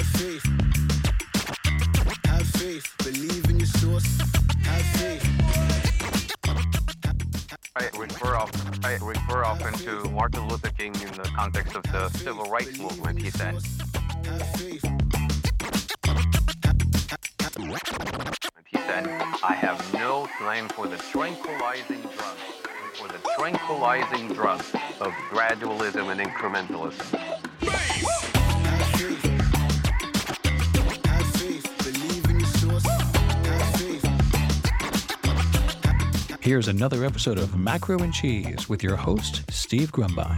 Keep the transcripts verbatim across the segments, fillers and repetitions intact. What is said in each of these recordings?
faith. Have faith. Believe in your source. Have faith. I refer often, I refer often to Martin Luther King in the context of the civil rights movement. He said, he said, I have no time for the tranquilizing drug, for the tranquilizing drug of gradualism and incrementalism. Here's another episode of Macro and Cheese with your host, Steve Grumbine.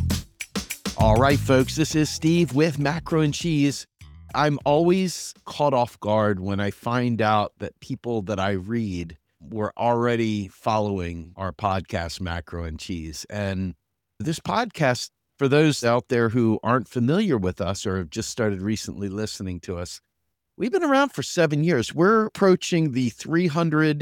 All right, folks, this is Steve with Macro and Cheese. I'm always caught off guard when I find out that people that I read were already following our podcast, Macro and Cheese. And this podcast, for those out there who aren't familiar with us or have just started recently listening to us, we've been around for seven years. We're approaching the three hundred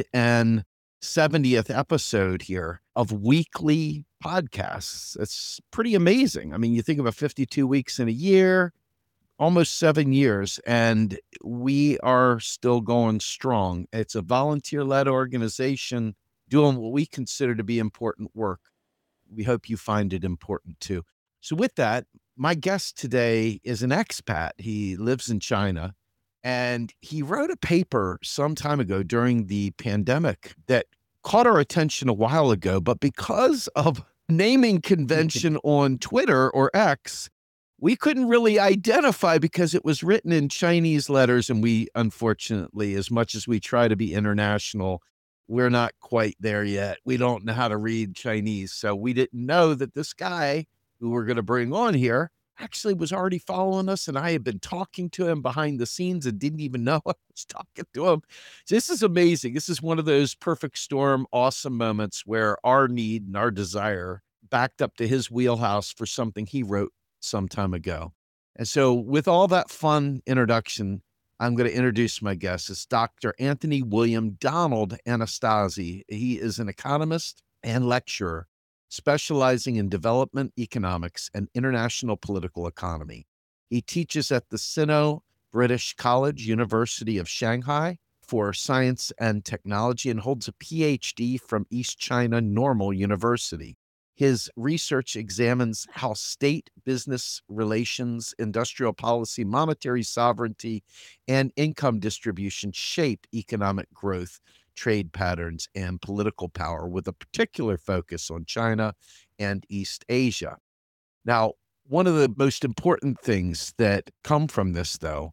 seventieth episode here of weekly podcasts. It's pretty amazing. I mean, you think about fifty-two weeks in a year, almost seven years, and we are still going strong. It's a volunteer-led organization doing what we consider to be important work. We hope you find it important too. So with that, my guest today is an expat. He lives in China. And he wrote a paper some time ago during the pandemic that caught our attention a while ago, but because of naming convention on Twitter or X, we couldn't really identify because it was written in Chinese letters. And we, unfortunately, as much as we try to be international, we're not quite there yet. We don't know how to read Chinese. So we didn't know that this guy who we're going to bring on here actually was already following us, and I had been talking to him behind the scenes and didn't even know I was talking to him. So this is amazing. This is one of those perfect storm, awesome moments where our need and our desire backed up to his wheelhouse for something he wrote some time ago. And so with all that fun introduction, I'm going to introduce my guest. It's Doctor Anthony William Donald Anastasi. He is an economist and lecturer specializing in development economics and international political economy. He teaches at the Sino-British College, University of Shanghai for Science and Technology and holds a P H D from East China Normal University. His research examines how state business relations, industrial policy, monetary sovereignty, and income distribution shape economic growth, trade patterns, and political power, with a particular focus on China and East Asia. Now, one of the most important things that come from this, though,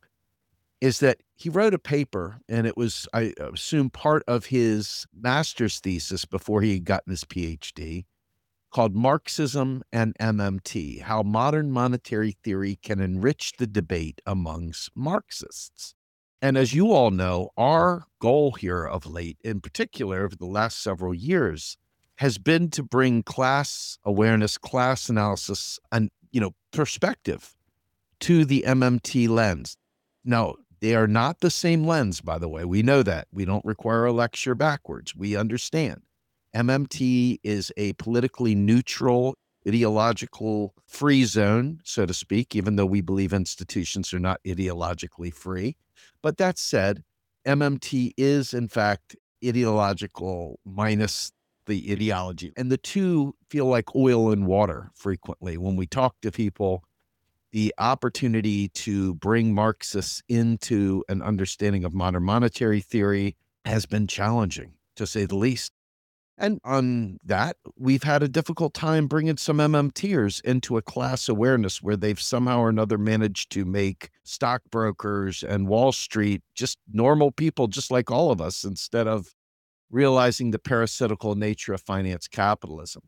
is that he wrote a paper, and it was, I assume, part of his master's thesis before he had gotten his P H D, called Marxism and M M T, How Modern Monetary Theory Can Enrich the Debate Amongst Marxists. And as you all know, our goal here of late, in particular over the last several years, has been to bring class awareness, class analysis, and, you know, perspective to the M M T lens. Now, they are not the same lens, by the way. We know that. We don't require a lecture backwards. We understand. M M T is a politically neutral, ideological free zone, so to speak, even though we believe institutions are not ideologically free. But that said, M M T is, in fact, ideological minus the ideology. And the two feel like oil and water frequently. When we talk to people, the opportunity to bring Marxists into an understanding of modern monetary theory has been challenging, to say the least. And on that, we've had a difficult time bringing some MMTers into a class awareness where they've somehow or another managed to make stockbrokers and Wall Street just normal people, just like all of us, instead of realizing the parasitical nature of finance capitalism.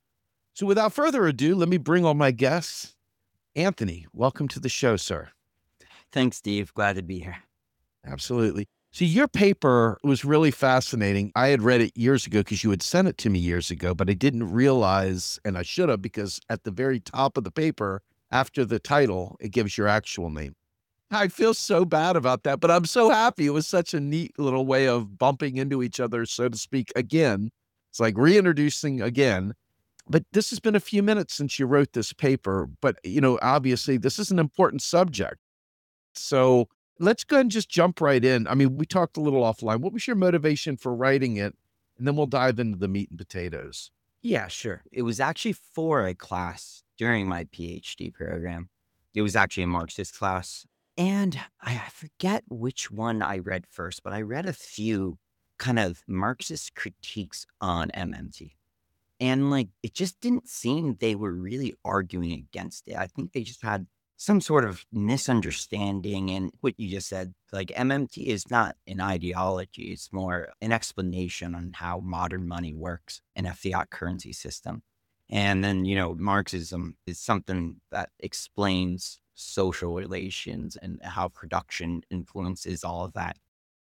So without further ado, let me bring on my guests. Anthony, welcome to the show, sir. Thanks, Steve. Glad to be here. Absolutely. See, your paper was really fascinating. I had read it years ago because you had sent it to me years ago, but I didn't realize, and I should have, because at the very top of the paper, after the title, it gives your actual name. I feel so bad about that, but I'm so happy. It was such a neat little way of bumping into each other, so to speak, again. It's like reintroducing again. But this has been a few minutes since you wrote this paper, but, you know, obviously this is an important subject. So let's go ahead and just jump right in. I mean, we talked a little offline. What was your motivation for writing it? And then we'll dive into the meat and potatoes. Yeah, sure. It was actually for a class during my PhD program. It was actually a Marxist class. And I I forget which one I read first, but I read a few kind of Marxist critiques on M M T. And like, it just didn't seem they were really arguing against it. I think they just had some sort of misunderstanding. And what you just said, like M M T is not an ideology. It's more an explanation on how modern money works in a fiat currency system. And then, you know, Marxism is something that explains social relations and how production influences all of that.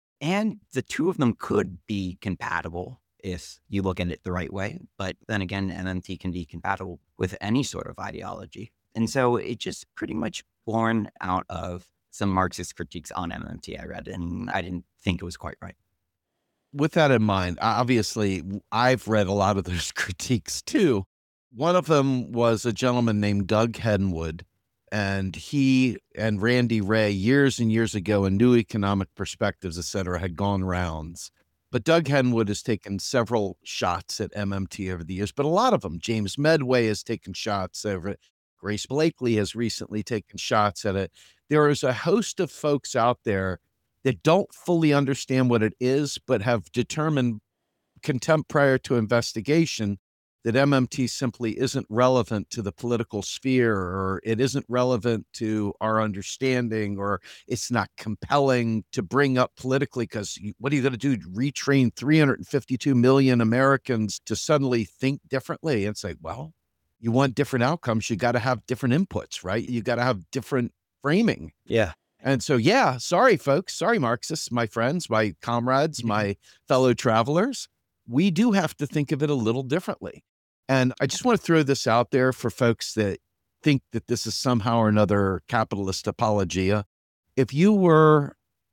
And the two of them could be compatible if you look at it the right way. But then again, M M T can be compatible with any sort of ideology. And so it just pretty much born out of some Marxist critiques on M M T I read, and I didn't think it was quite right. With that in mind, obviously, I've read a lot of those critiques too. One of them was a gentleman named Doug Henwood, and he and Randy Ray years and years ago in New Economic Perspectives, et cetera, had gone rounds. But Doug Henwood has taken several shots at M M T over the years, but a lot of them, James Medway has taken shots over it. Grace Blakely has recently taken shots at it. There is a host of folks out there that don't fully understand what it is, but have determined contempt prior to investigation that M M T simply isn't relevant to the political sphere, or it isn't relevant to our understanding, or it's not compelling to bring up politically, because what are you going to do? Retrain three hundred fifty-two million Americans to suddenly think differently? And say, well, you want different outcomes, you got to have different inputs, right? You got to have different framing. Yeah. And so, yeah, sorry, folks. Sorry, Marxists, my friends, my comrades, my fellow travelers. We do have to think of it a little differently. And I just want to throw this out there for folks that think that this is somehow or another capitalist apologia. If you were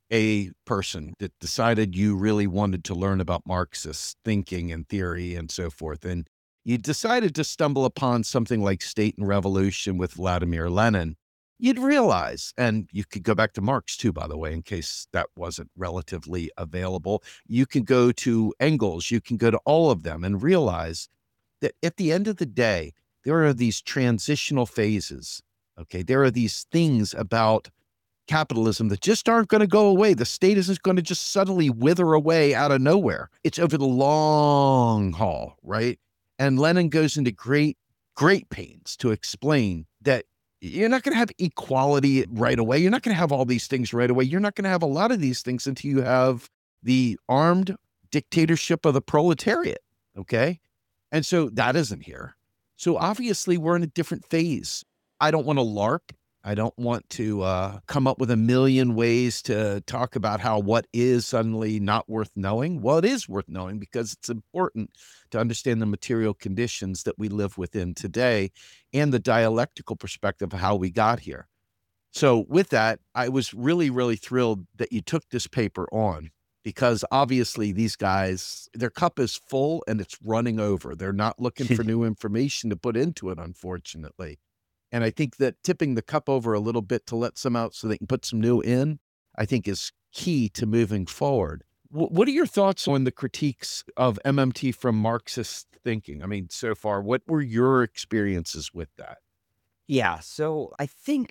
a person that decided you really wanted to learn about Marxist thinking and theory and so forth, and you decided to stumble upon something like State and Revolution with Vladimir Lenin, you'd realize, and you could go back to Marx too, by the way, in case that wasn't relatively available. You can go to Engels, you can go to all of them and realize that at the end of the day, there are these transitional phases, okay? There are these things about capitalism that just aren't going to go away. The state isn't going to just suddenly wither away out of nowhere. It's over the long haul, right? And Lenin goes into great, great pains to explain that you're not going to have equality right away. You're not going to have all these things right away. You're not going to have a lot of these things until you have the armed dictatorship of the proletariat, okay? And so that isn't here. So obviously we're in a different phase. I don't want to LARP. I don't want to uh, come up with a million ways to talk about how what is suddenly not worth knowing. Well, it is worth knowing because it's important to understand the material conditions that we live within today and the dialectical perspective of how we got here. So with that, I was really, really thrilled that you took this paper on, because obviously these guys, their cup is full and it's running over. They're not looking for new information to put into it, unfortunately. And I think that tipping the cup over a little bit to let some out so they can put some new in, I think is key to moving forward. W- what are your thoughts on the critiques of M M T from Marxist thinking? I mean, so far, what were your experiences with that? Yeah. So I think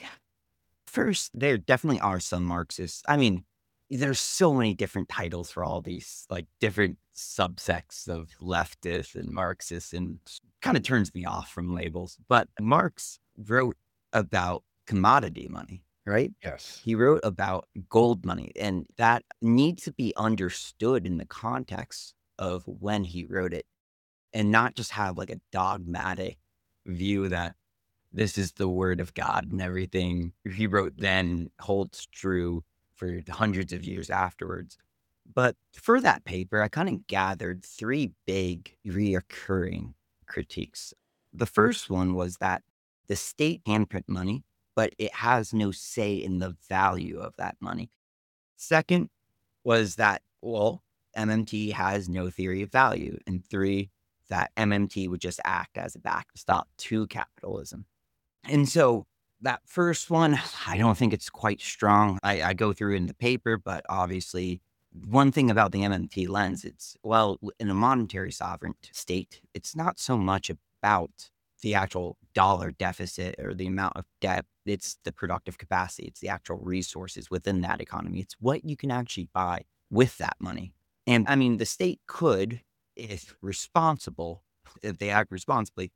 first, there definitely are some Marxists. I mean, there's so many different titles for all these like different subsects of leftists and Marxists, and kind of turns me off from labels. But Marx wrote about commodity money, right? Yes. He wrote about gold money, and that needs to be understood in the context of when he wrote it, and not just have like a dogmatic view that this is the word of God and everything he wrote then holds true for hundreds of years afterwards. But for that paper, I kind of gathered three big reoccurring critiques. The first one was that the state can print money, but it has no say in the value of that money. Second was that, well, M M T has no theory of value. And three, that M M T would just act as a backstop to capitalism. And so That first one, I don't think it's quite strong. I, I go through it in the paper, but obviously, one thing about the M M T lens, it's, well, in a monetary sovereign state, it's not so much about the actual dollar deficit or the amount of debt. It's the productive capacity. It's the actual resources within that economy. It's what you can actually buy with that money. And I mean, the state could, if responsible, if they act responsibly,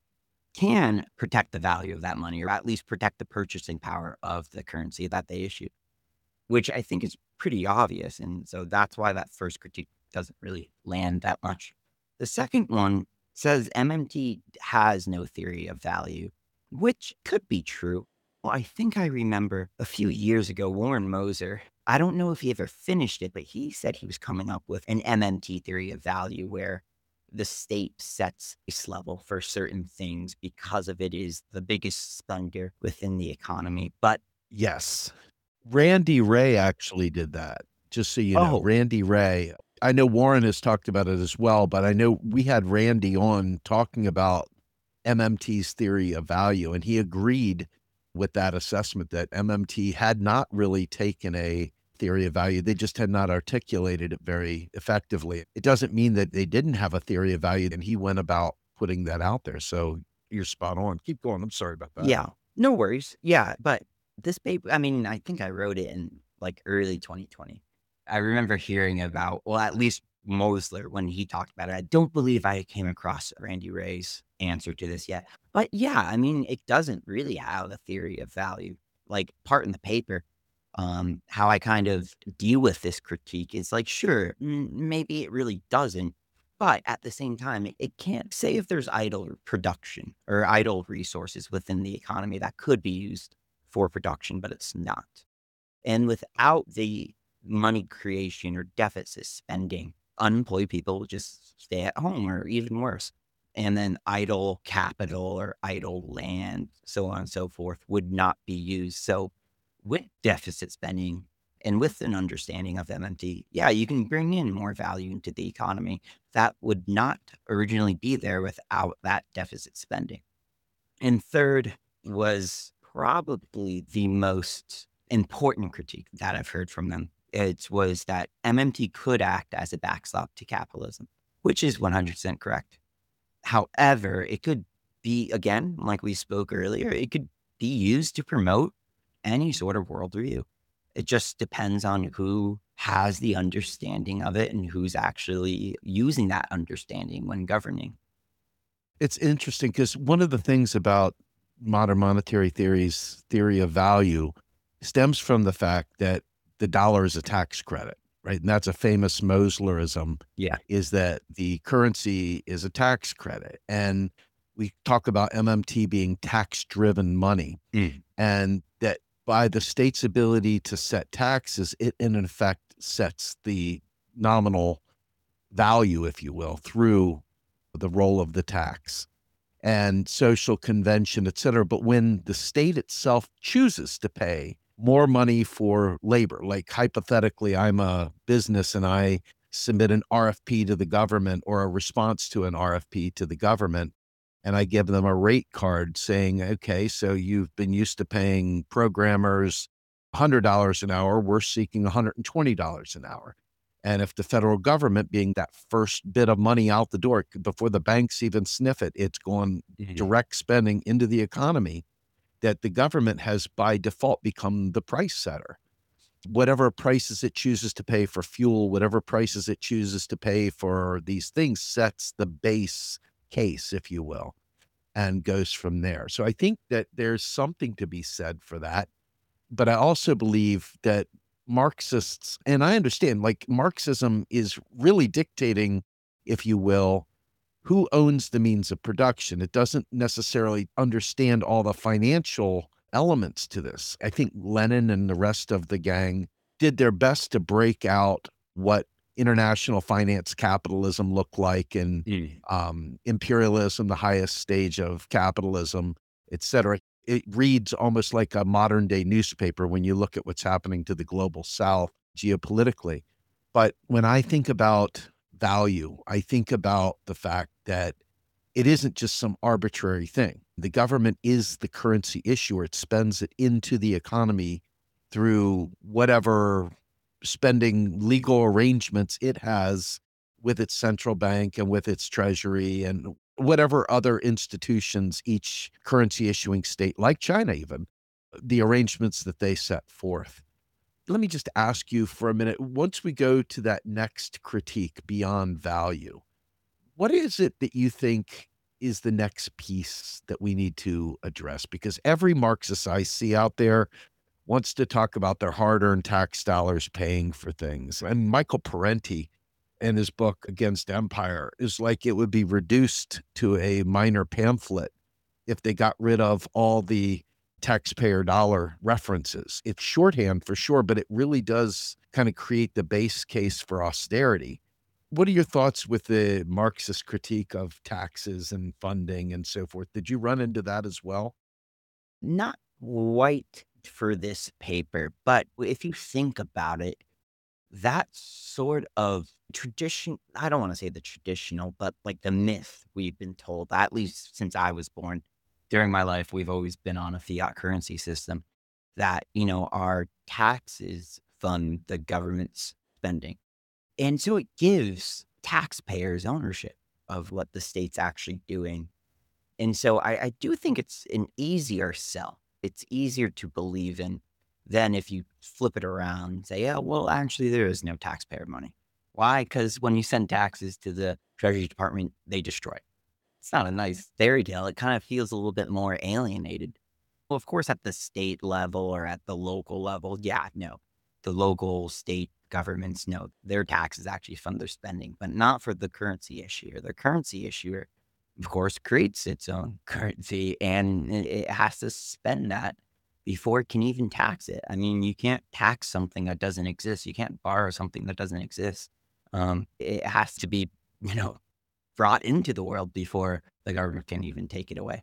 can protect the value of that money, or at least protect the purchasing power of the currency that they issue, which I think is pretty obvious. And so that's why that first critique doesn't really land that much. The second one says M M T has no theory of value, which could be true. Well, I think I remember a few years ago, Warren Moser, I don't know if he ever finished it, but he said he was coming up with an M M T theory of value where the state sets a level for certain things because of it is the biggest spender within the economy. But Yes. Randy Ray actually did that. Just so you know, Oh. Randy Ray. I know Warren has talked about it as well, but I know we had Randy on talking about M M T's theory of value, and he agreed with that assessment that M M T had not really taken a theory of value. They just had not articulated it very effectively. It doesn't mean that they didn't have a theory of value, and he went about putting that out there. So you're spot on. Keep going. I'm sorry about that. yeah, no worries. Yeah, but this paper, I mean, I think I wrote it in like early twenty twenty. I remember hearing about, well, at least Mosler, when he talked about it. I don't believe I came across Randy Ray's answer to this yet. But yeah, I mean, it doesn't really have a theory of value. Like, part in the paper, um, how I kind of deal with this critique is like, sure, mm, maybe it really doesn't. But at the same time, it, it can't say if there's idle production or idle resources within the economy that could be used for production, but it's not. And without the money creation or deficit spending, unemployed people will just stay at home, or even worse. And then idle capital or idle land, so on and so forth, would not be used. So with deficit spending and with an understanding of M M T, yeah, you can bring in more value into the economy that would not originally be there without that deficit spending. And third was probably the most important critique that I've heard from them. It was that M M T could act as a backstop to capitalism, which is one hundred percent correct. However, it could be, again, like we spoke earlier, it could be used to promote any sort of worldview. It just depends on who has the understanding of it and who's actually using that understanding when governing. It's interesting because one of the things about modern monetary theory's theory of value stems from the fact that the dollar is a tax credit, right? And that's a famous Moslerism. Yeah. Is that the currency is a tax credit. And we talk about M M T being tax-driven money, Mm. and that by the state's ability to set taxes, it in effect sets the nominal value, if you will, through the role of the tax and social convention, et cetera. But when the state itself chooses to pay more money for labor, like hypothetically, I'm a business and I submit an R F P to the government or a response to an R F P to the government, and I give them a rate card saying, okay, so you've been used to paying programmers one hundred dollars an hour, we're seeking one hundred twenty dollars an hour. And if the federal government, being that first bit of money out the door, before the banks even sniff it, it's going Mhm. direct spending into the economy, that the government has by default become the price setter. Whatever prices it chooses to pay for fuel, whatever prices it chooses to pay for these things, sets the base case, if you will, and goes from there. So I think that there's something to be said for that. But I also believe that Marxists, and I understand, like, Marxism is really dictating, if you will, who owns the means of production. It doesn't necessarily understand all the financial elements to this. I think Lenin and the rest of the gang did their best to break out what international finance capitalism looked like, and Mm. um, imperialism, the highest stage of capitalism, et cetera. It reads almost like a modern day newspaper when you look at what's happening to the global South geopolitically. But when I think about value, I think about the fact that it isn't just some arbitrary thing. The government is the currency issuer. It spends it into the economy through whatever spending legal arrangements it has with its central bank and with its treasury and whatever other institutions each currency issuing state, like China even, the arrangements that they set forth. Let me just ask you for a minute, once we go to that next critique beyond value, what is it that you think is the next piece that we need to address? Because every Marxist I see out there wants to talk about their hard-earned tax dollars paying for things. And Michael Parenti, in his book Against Empire, is like it would be reduced to a minor pamphlet if they got rid of all the taxpayer dollar references. It's shorthand for sure, but it really does kind of create the base case for austerity. What are your thoughts with the Marxist critique of taxes and funding and so forth? Did you run into that as well? Not quite for this paper, but if you think about it, that sort of tradition, I don't want to say the traditional, but like the myth we've been told, at least since I was born, during my life, we've always been on a fiat currency system that, you know, our taxes fund the government's spending. And so it gives taxpayers ownership of what the state's actually doing. And so I, I do think it's an easier sell. It's easier to believe in than if you flip it around and say, yeah, well, actually, there is no taxpayer money. Why? Because when you send taxes to the Treasury Department, they destroy it. It's not a nice fairy tale. It kind of feels a little bit more alienated. Well, of course, at the state level or at the local level, yeah, no. The local state governments know their taxes actually fund their spending, but not for the currency issuer. The currency issuer, of course, creates its own currency, and it has to spend that before it can even tax it. I mean, you can't tax something that doesn't exist. You can't borrow something that doesn't exist. Um, it has to be, you know, brought into the world before the government can even take it away.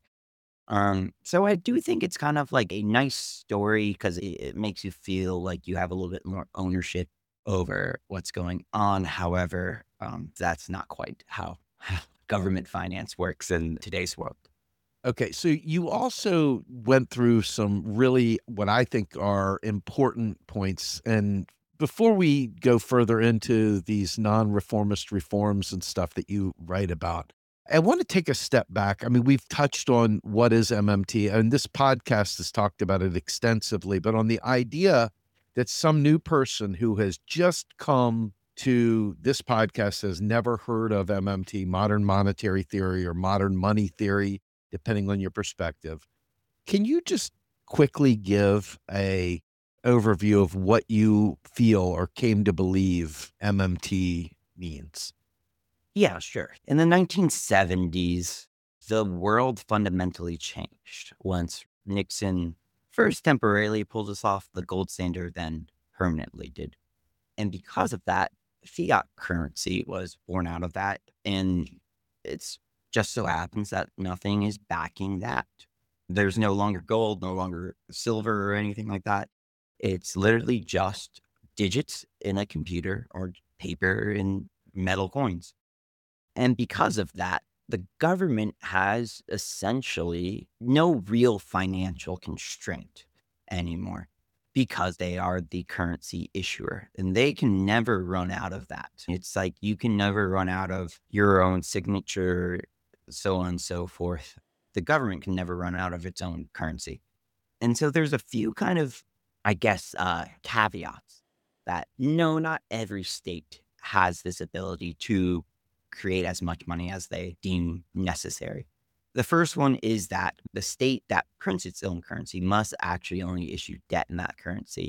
Um, so I do think it's kind of like a nice story because it, it makes you feel like you have a little bit more ownership over what's going on. However, um, that's not quite how government finance works in today's world. Okay, so you also went through some really, what I think are important points. And before we go further into these non-reformist reforms and stuff that you write about, I want to take a step back. I mean, we've touched on what is M M T, and this podcast has talked about it extensively, but on the idea that some new person who has just come to this podcast has never heard of M M T, modern monetary theory or modern money theory, depending on your perspective. Can you just quickly give a overview of what you feel or came to believe M M T means? Yeah, sure. In the nineteen seventies, the world fundamentally changed once Nixon first temporarily pulled us off the gold standard, then permanently did. And because of that, fiat currency was born out of that. And it's just so happens that nothing is backing that. There's no longer gold, no longer silver or anything like that. It's literally just digits in a computer or paper and metal coins. And because of that, the government has essentially no real financial constraint anymore because they are the currency issuer and they can never run out of that. It's like you can never run out of your own signature, so on and so forth. The government can never run out of its own currency. And so there's a few kind of, I guess, uh, caveats that no, not every state has this ability to create as much money as they deem necessary. The first one is that the state that prints its own currency must actually only issue debt in that currency.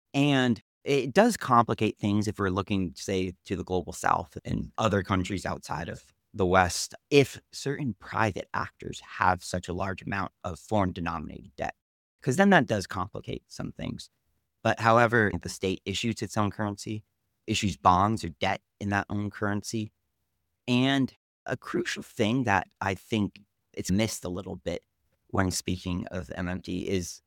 And it does complicate things if we're looking, say, to the global south and other countries outside of the West, if certain private actors have such a large amount of foreign denominated debt, because then that does complicate some things. But however, if the state issues its own currency, issues bonds or debt in that own currency. And a crucial thing that I think it's missed a little bit when speaking of M M T is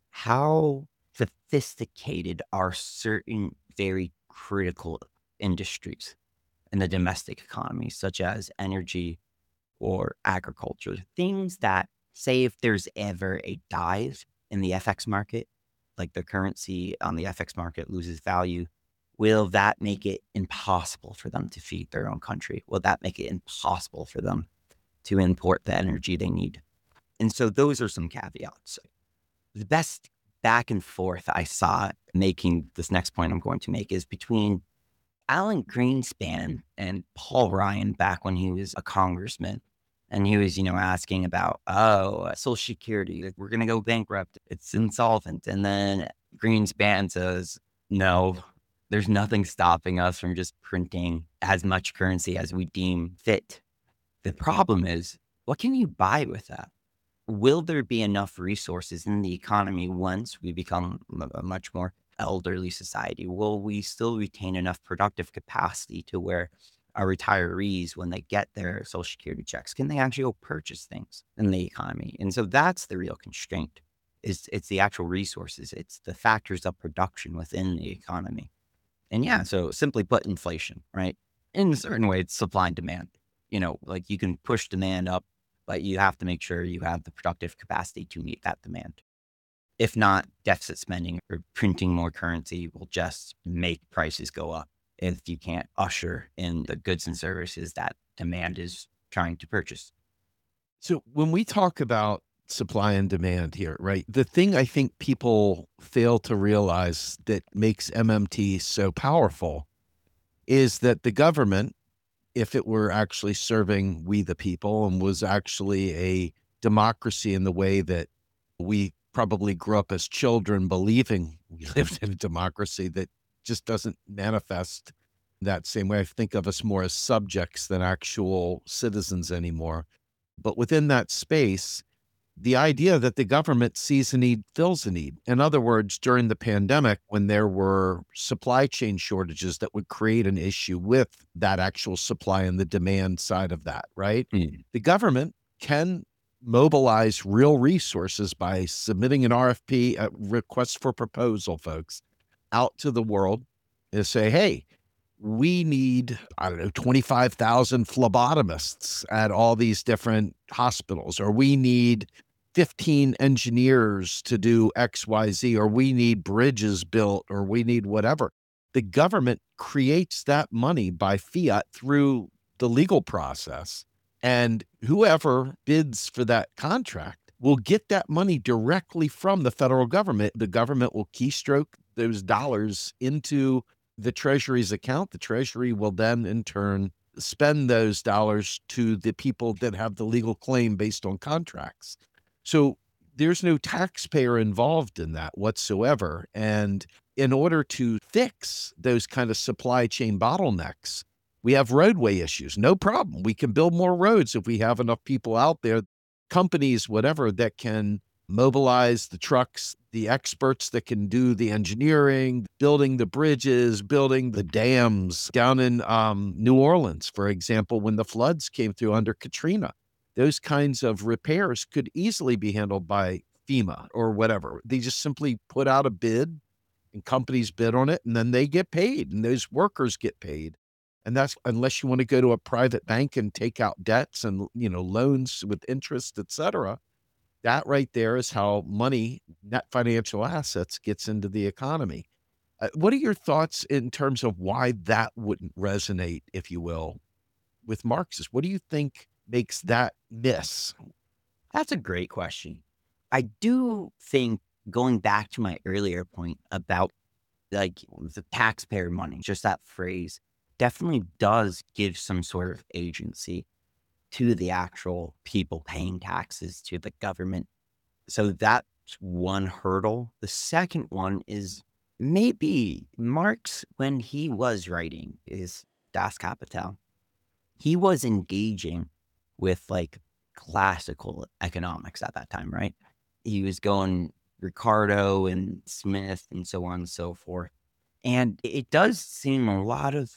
how sophisticated are certain very critical industries in the domestic economy, such as energy or agriculture, things that say if there's ever a dive in the F X market, like the currency on the F X market loses value, will that make it impossible for them to feed their own country? Will that make it impossible for them to import the energy they need? And so those are some caveats. The best back and forth I saw making this next point I'm going to make is between Alan Greenspan and Paul Ryan back when he was a congressman. And he was, you know, asking about, oh, Social Security, we're going to go bankrupt. It's insolvent. And then Greenspan says, no, there's nothing stopping us from just printing as much currency as we deem fit. The problem is, what can you buy with that? Will there be enough resources in the economy once we become a much more elderly society? Will we still retain enough productive capacity to where our retirees, when they get their Social Security checks, can they actually go purchase things in the economy? And so that's the real constraint. Is it's the actual resources. It's the factors of production within the economy. And yeah, so simply put, inflation, right? In a certain way, it's supply and demand. You know, like you can push demand up, but you have to make sure you have the productive capacity to meet that demand. If not, deficit spending or printing more currency will just make prices go up if you can't usher in the goods and services that demand is trying to purchase. So when we talk about supply and demand here, right, the thing I think people fail to realize that makes M M T so powerful is that the government, if it were actually serving we the people and was actually a democracy in the way that we probably grew up as children believing we lived in a democracy that just doesn't manifest that same way. I think of us more as subjects than actual citizens anymore. But within that space, the idea that the government sees a need, fills a need. In other words, during the pandemic, when there were supply chain shortages that would create an issue with that actual supply and the demand side of that, right? Mm. The government can mobilize real resources by submitting an R F P, a request for proposal, folks, out to the world and say, hey, we need, I don't know, twenty-five thousand phlebotomists at all these different hospitals, or we need fifteen engineers to do X, Y, Z, or we need bridges built, or we need whatever. The government creates that money by fiat through the legal process. And whoever bids for that contract will get that money directly from the federal government. The government will keystroke those dollars into the Treasury's account. The Treasury will then, in turn, spend those dollars to the people that have the legal claim based on contracts. So there's no taxpayer involved in that whatsoever. And in order to fix those kind of supply chain bottlenecks, we have roadway issues. No problem. We can build more roads if we have enough people out there, companies, whatever, that can mobilize the trucks, the experts that can do the engineering, building the bridges, building the dams down in um, New Orleans, for example, when the floods came through under Katrina. Those kinds of repairs could easily be handled by FEMA or whatever. They just simply put out a bid and companies bid on it, and then they get paid and those workers get paid. And that's unless you want to go to a private bank and take out debts and, you know, loans with interest, et cetera. That right there is how money, net financial assets, gets into the economy. Uh, what are your thoughts in terms of why that wouldn't resonate, if you will, with Marxists? What do you think makes that miss? That's a great question. I do think, going back to my earlier point about like the taxpayer money, just that phrase definitely does give some sort of agency to the actual people paying taxes to the government. So that's one hurdle. The second one is maybe Marx, when he was writing his Das Kapital, he was engaging with like classical economics at that time, right? He was going Ricardo and Smith and so on and so forth. And it does seem a lot of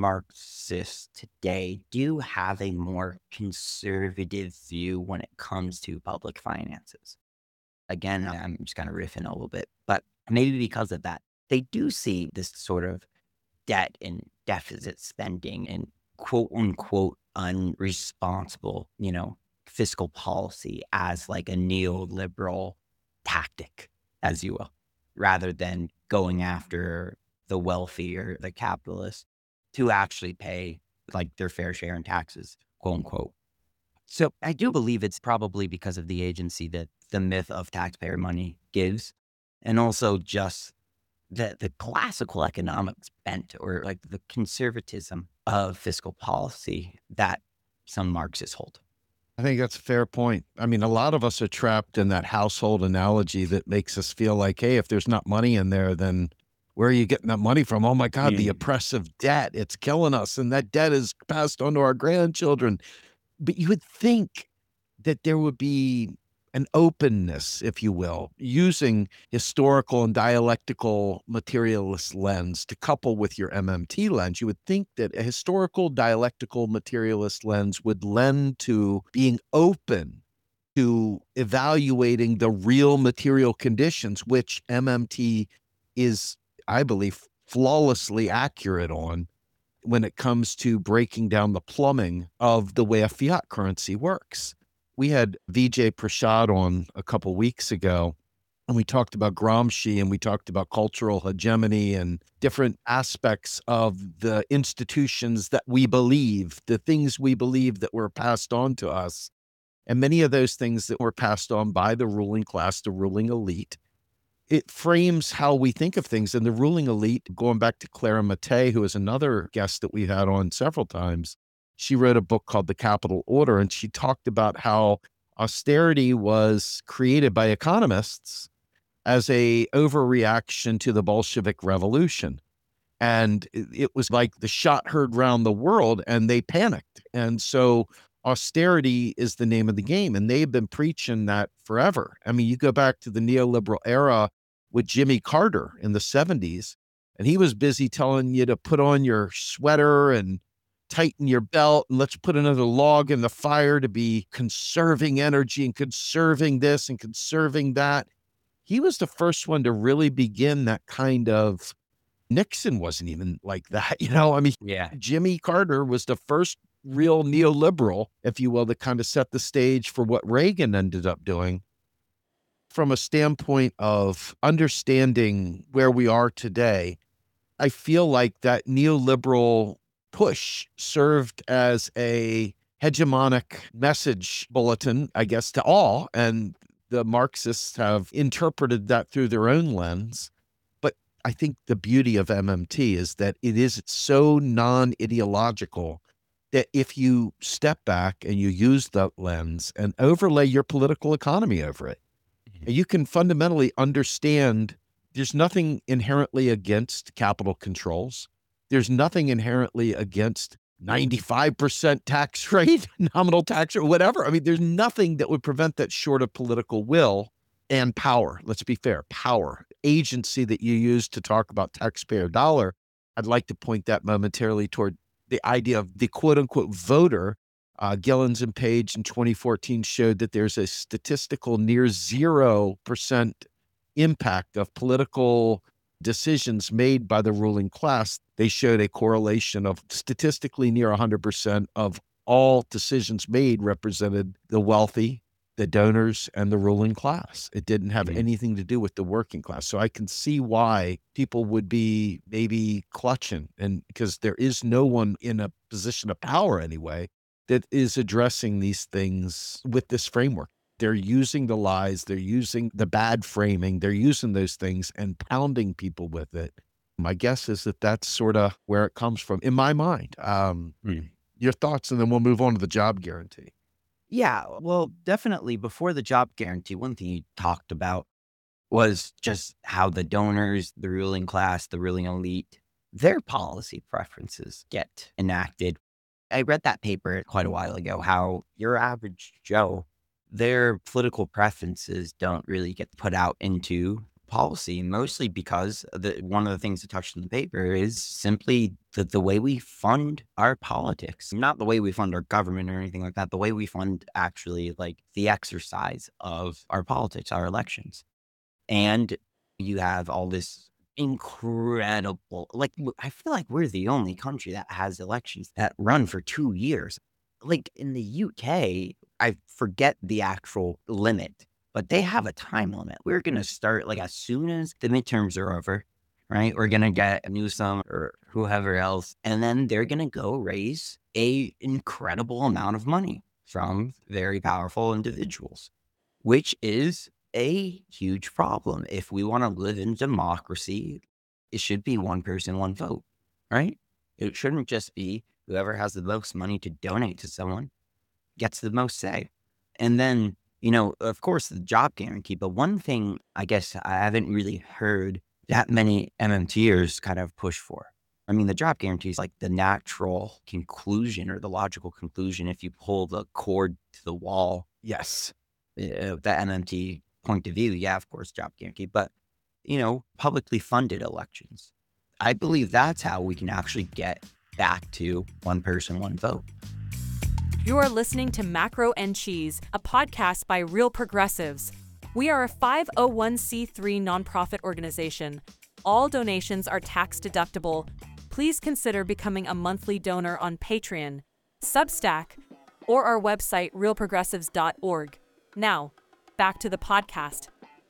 Marxists today do have a more conservative view when it comes to public finances. Again, I'm just kind of riffing a little bit, but maybe because of that, they do see this sort of debt and deficit spending and quote unquote unresponsible, you know, fiscal policy as like a neoliberal tactic, as you will, rather than going after the wealthy or the capitalists to actually pay like their fair share in taxes, quote unquote. So I do believe it's probably because of the agency that the myth of taxpayer money gives, and also just the, the classical economics bent or like the conservatism of fiscal policy that some Marxists hold. I think that's a fair point. I mean, a lot of us are trapped in that household analogy that makes us feel like, hey, if there's not money in there, then where are you getting that money from? Oh my God, mm. the oppressive debt, it's killing us. And that debt is passed on to our grandchildren. But you would think that there would be an openness, if you will, using historical and dialectical materialist lens to couple with your M M T lens. You would think that a historical dialectical materialist lens would lend to being open to evaluating the real material conditions, which M M T is, I believe, flawlessly accurate on when it comes to breaking down the plumbing of the way a fiat currency works. We had Vijay Prashad on a couple weeks ago, and we talked about Gramsci, and we talked about cultural hegemony and different aspects of the institutions that we believe, the things we believe that were passed on to us. And many of those things that were passed on by the ruling class, the ruling elite, it frames how we think of things. And the ruling elite, going back to Clara Mattei, who is another guest that we've had on several times, she wrote a book called The Capital Order, and she talked about how austerity was created by economists as a overreaction to the Bolshevik Revolution. And it was like the shot heard round the world, and they panicked. And so austerity is the name of the game, and they've been preaching that forever. I mean, you go back to the neoliberal era with Jimmy Carter in the seventies, and he was busy telling you to put on your sweater and tighten your belt, and let's put another log in the fire to be conserving energy and conserving this and conserving that. He was the first one to really begin that kind of, Nixon wasn't even like that, you know? I mean, yeah. Jimmy Carter was the first real neoliberal, if you will, that kind of set the stage for what Reagan ended up doing. From a standpoint of understanding where we are today, I feel like that neoliberal push served as a hegemonic message bulletin, I guess, to all. And the Marxists have interpreted that through their own lens. But I think the beauty of M M T is that it is so non-ideological that if you step back and you use that lens and overlay your political economy over it, mm-hmm. you can fundamentally understand there's nothing inherently against capital controls. There's nothing inherently against ninety-five percent tax rate, nominal tax rate, whatever. I mean, there's nothing that would prevent that short of political will and power. Let's be fair, power, agency that you use to talk about taxpayer dollar. I'd like to point that momentarily toward the idea of the quote unquote voter. Uh, Gillens and Page in twenty fourteen showed that there's a statistical near zero percent impact of political decisions made by the ruling class. They showed a correlation of statistically near one hundred percent of all decisions made represented the wealthy, the donors, and the ruling class. It didn't have mm-hmm. anything to do with the working class. So I can see why people would be maybe clutching, and because there is no one in a position of power anyway that is addressing these things with this framework. They're using the lies, they're using the bad framing, they're using those things and pounding people with it. My guess is that that's sort of where it comes from, in my mind. Um, mm. Your thoughts, and then we'll move on to the job guarantee. Yeah, well, definitely before the job guarantee, one thing you talked about was just how the donors, the ruling class, the ruling elite, their policy preferences get enacted. I read that paper quite a while ago, how your average Joe, their political preferences don't really get put out into policy, mostly because the, one of the things that touched in the paper is simply the, the way we fund our politics, not the way we fund our government or anything like that, the way we fund actually like the exercise of our politics, our elections. And you have all this incredible, like, I feel like we're the only country that has elections that run for two years. like in the U K, I forget the actual limit, but they have a time limit. We're going to start like as soon as the midterms are over, right? We're going to get Newsom or whoever else, and then they're going to go raise a incredible amount of money from very powerful individuals, which is a huge problem. If we want to live in democracy, it should be one person, one vote, right? It shouldn't just be whoever has the most money to donate to someone gets the most say. And then, you know, of course, the job guarantee. But one thing I guess I haven't really heard that many MMTers kind of push for. I mean, the job guarantee is like the natural conclusion or the logical conclusion if you pull the cord to the wall. Yes. Uh, the M M T point of view, yeah, of course, job guarantee. But, you know, publicly funded elections. I believe that's how we can actually get back to one person, one vote. You are listening to Macro and Cheese, a podcast by Real Progressives. We are a five oh one c three nonprofit organization. All donations are tax deductible. Please consider becoming a monthly donor on Patreon, Substack, or our website, real progressives dot org. Now, back to the podcast.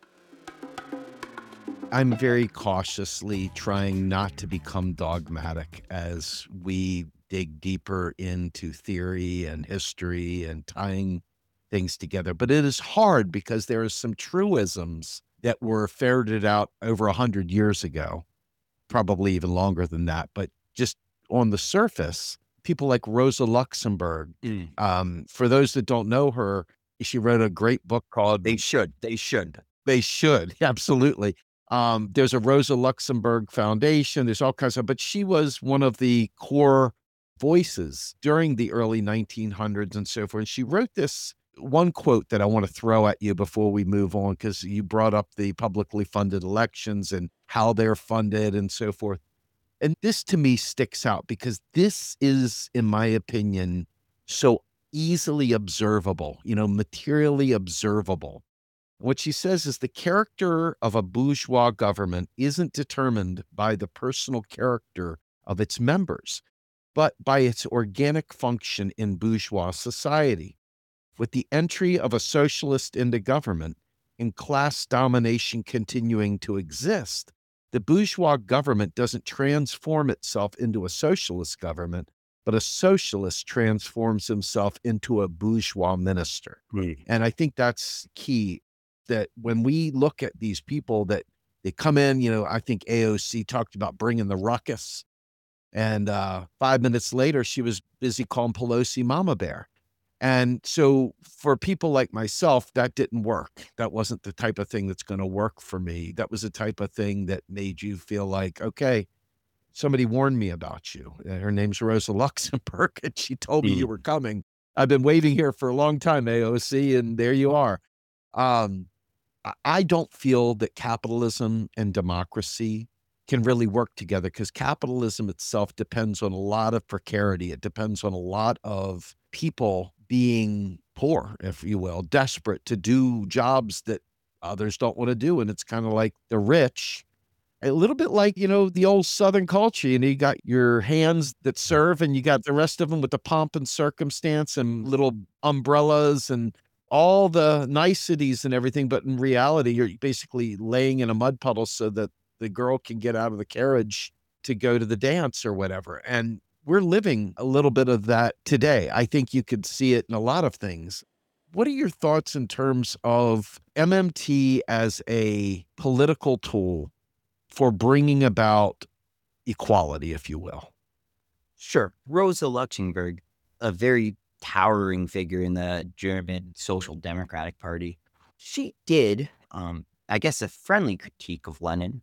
I'm very cautiously trying not to become dogmatic as we dig deeper into theory and history and tying things together. But it is hard because there are some truisms that were ferreted out over a hundred years ago, probably even longer than that. But just on the surface, people like Rosa Luxemburg, Mm. um, for those that don't know her, she wrote a great book called They should. They should. They Should. Absolutely. Um, there's a Rosa Luxemburg Foundation. There's all kinds of, but she was one of the core voices during the early nineteen hundreds and so forth. And she wrote this one quote that I want to throw at you before we move on, because you brought up the publicly funded elections and how they're funded and so forth. And this to me sticks out because this is, in my opinion, so easily observable, you know, materially observable. What she says is the character of a bourgeois government isn't determined by the personal character of its members, but by its organic function in bourgeois society. With the entry of a socialist into government and class domination continuing to exist, the bourgeois government doesn't transform itself into a socialist government, but a socialist transforms himself into a bourgeois minister. Mm. And I think that's key, that when we look at these people that they come in, you know, I think A O C talked about bringing the ruckus. And uh, five minutes later, she was busy calling Pelosi Mama Bear. And so for people like myself, that didn't work. That wasn't the type of thing that's going to work for me. That was the type of thing that made you feel like, okay, somebody warned me about you. Her name's Rosa Luxemburg, and she told me Mm. you were coming. I've been waiting here for a long time, A O C, and there you are. Um, I- I don't feel that capitalism and democracy can really work together, because capitalism itself depends on a lot of precarity. It depends on a lot of people being poor, if you will, desperate to do jobs that others don't want to do. And it's kind of like the rich, a little bit like, you know, the old Southern culture. You know, you got your hands that serve and you got the rest of them with the pomp and circumstance and little umbrellas and all the niceties and everything. But in reality, you're basically laying in a mud puddle so that the girl can get out of the carriage to go to the dance or whatever. And we're living a little bit of that today. I think you could see it in a lot of things. What are your thoughts in terms of M M T as a political tool for bringing about equality, if you will? Sure. Rosa Luxemburg, a very towering figure in the German Social Democratic Party, she did, um, I guess, a friendly critique of Lenin,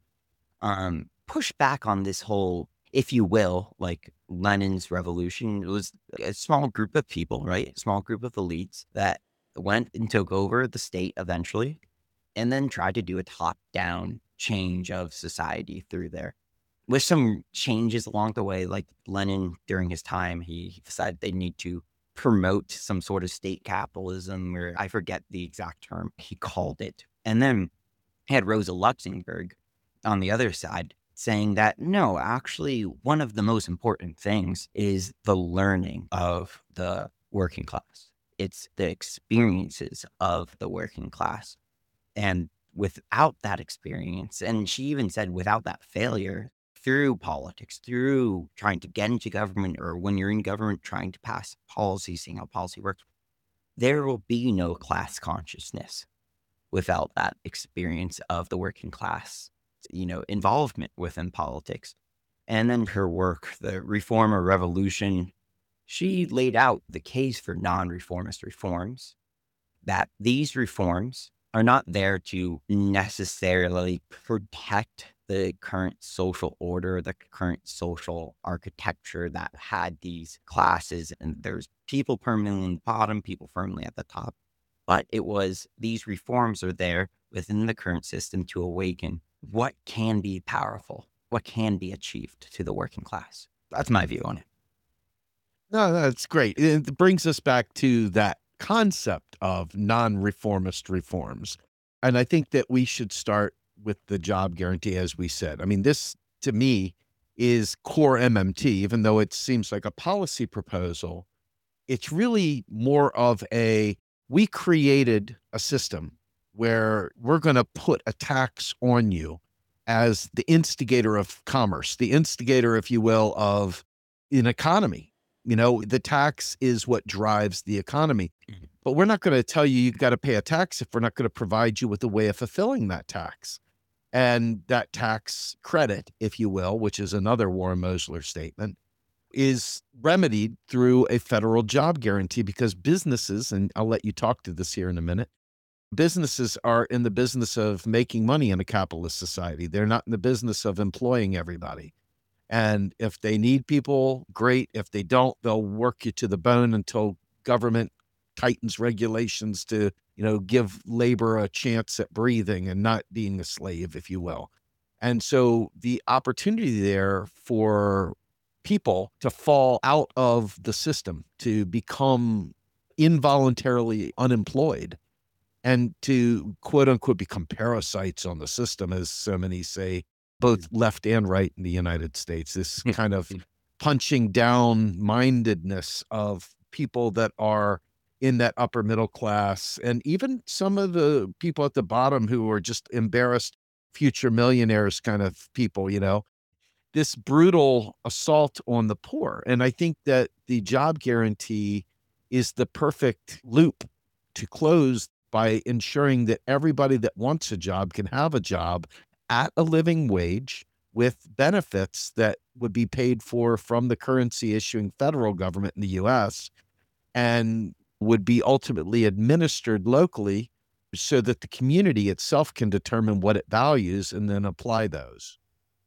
um, push back on this whole, if you will, like Lenin's revolution. It was a small group of people, right? A small group of elites that went and took over the state eventually, and then tried to do a top-down change of society through there. With some changes along the way, like Lenin during his time, he decided they need to promote some sort of state capitalism, or I forget the exact term he called it. And then he had Rosa Luxemburg on the other side saying that, no, actually, one of the most important things is the learning of the working class. It's the experiences of the working class. And without that experience, and she even said without that failure through politics, through trying to get into government, or when you're in government trying to pass policy, seeing how policy works, there will be no class consciousness without that experience of the working class, you know, involvement within politics. And then her work, the Reformer Revolution, she laid out the case for non-reformist reforms, that these reforms are not there to necessarily protect the current social order, the current social architecture that had these classes, and there's people permanently in the bottom, people firmly at the top. But it was, these reforms are there within the current system to awaken what can be powerful, what can be achieved to the working class. That's my view on it. No, that's great. It brings us back to that concept of non-reformist reforms. And I think that we should start with the job guarantee, as we said. I mean, this to me is core M M T, even though it seems like a policy proposal. It's really more of a, we created a system where we're going to put a tax on you as the instigator of commerce, the instigator, if you will, of an economy. You know, the tax is what drives the economy. But we're not going to tell you you got to pay a tax if we're not going to provide you with a way of fulfilling that tax. And that tax credit, if you will, which is another Warren Mosler statement, is remedied through a federal job guarantee, because businesses, and I'll let you talk to this here in a minute, businesses are in the business of making money in a capitalist society. They're not in the business of employing everybody. And if they need people, great. If they don't, they'll work you to the bone until government tightens regulations to, you know, give labor a chance at breathing and not being a slave, if you will. And so the opportunity there for people to fall out of the system, to become involuntarily unemployed, and to quote unquote become parasites on the system, as so many say, both left and right in the United States, this kind of punching down mindedness of people that are in that upper middle class, and even some of the people at the bottom who are just embarrassed future millionaires kind of people, you know, this brutal assault on the poor. And I think that the job guarantee is the perfect loop to close by ensuring that everybody that wants a job can have a job at a living wage with benefits that would be paid for from the currency issuing federal government in the U S and would be ultimately administered locally so that the community itself can determine what it values and then apply those.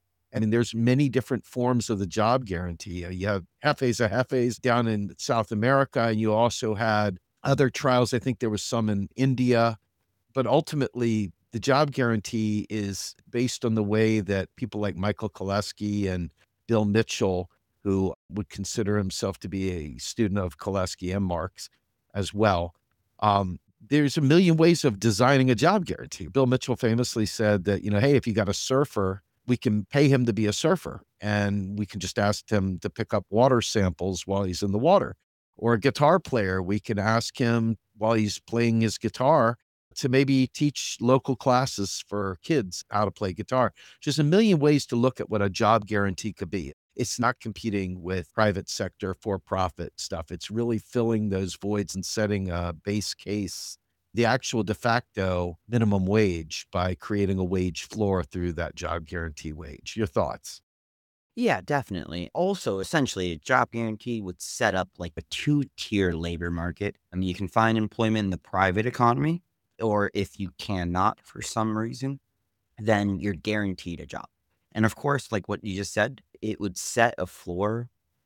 I mean, there's many different forms of the job guarantee. You have Jefes of Jefes down in South America, and you also had other trials. I think there was some in India, but ultimately the job guarantee is based on the way that people like Michael Kolesky and Bill Mitchell, who would consider himself to be a student of Kolesky and Marx as well. Um, there's a million ways of designing a job guarantee. Bill Mitchell famously said that, you know, hey, if you got a surfer, we can pay him to be a surfer, and we can just ask him to pick up water samples while he's in the water. Or a guitar player, we can ask him while he's playing his guitar to maybe teach local classes for kids how to play guitar. Just a million ways to look at what a job guarantee could be. It's not competing with private sector for-profit stuff. It's really filling those voids and setting a base case, the actual de facto minimum wage, by creating a wage floor through that job guarantee wage. Your thoughts? Yeah, definitely. Also, essentially, a job guarantee would set up like a two-tier labor market. I mean, you can find employment in the private economy, or if you cannot for some reason, then you're guaranteed a job. And of course, like what you just said, it would set a floor,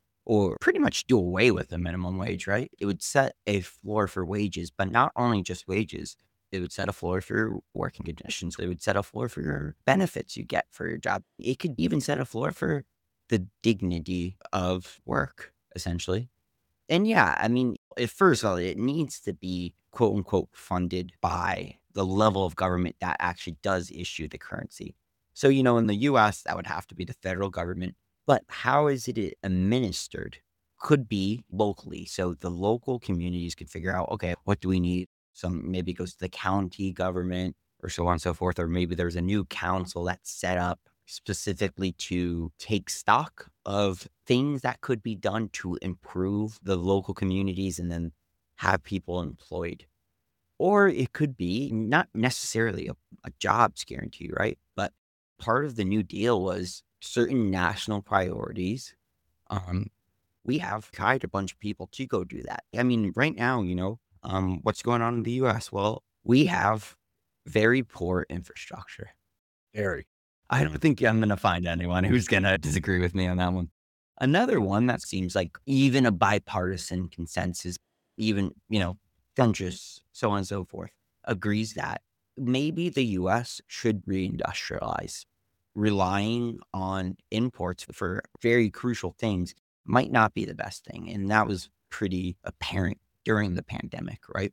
or pretty much do away with the minimum wage, right? It would set a floor for wages, but not only just wages. It would set a floor for your working conditions. It would set a floor for your benefits you get for your job. It could even set a floor for the dignity of work, essentially. And yeah, I mean, at first of all, it needs to be quote unquote funded by the level of government that actually does issue the currency. So, you know, in the U S, that would have to be the federal government. But how is it administered could be locally. So the local communities could figure out, okay, what do we need? Some maybe it goes to the county government or so on and so forth. Or maybe there's a new council that's set up specifically to take stock of things that could be done to improve the local communities and then have people employed. Or it could be not necessarily a, a jobs guarantee, right? But part of the New Deal was certain national priorities. Um, we have hired a bunch of people to go do that. I mean, right now, you know, um, what's going on in the U S? Well, we have very poor infrastructure. Very. I don't think I'm going to find anyone who's going to disagree with me on that one. Another one that seems like even a bipartisan consensus, even, you know, countries, so on and so forth, agrees that maybe the U S should reindustrialize. Relying on imports for very crucial things might not be the best thing. And that was pretty apparent during the pandemic, right?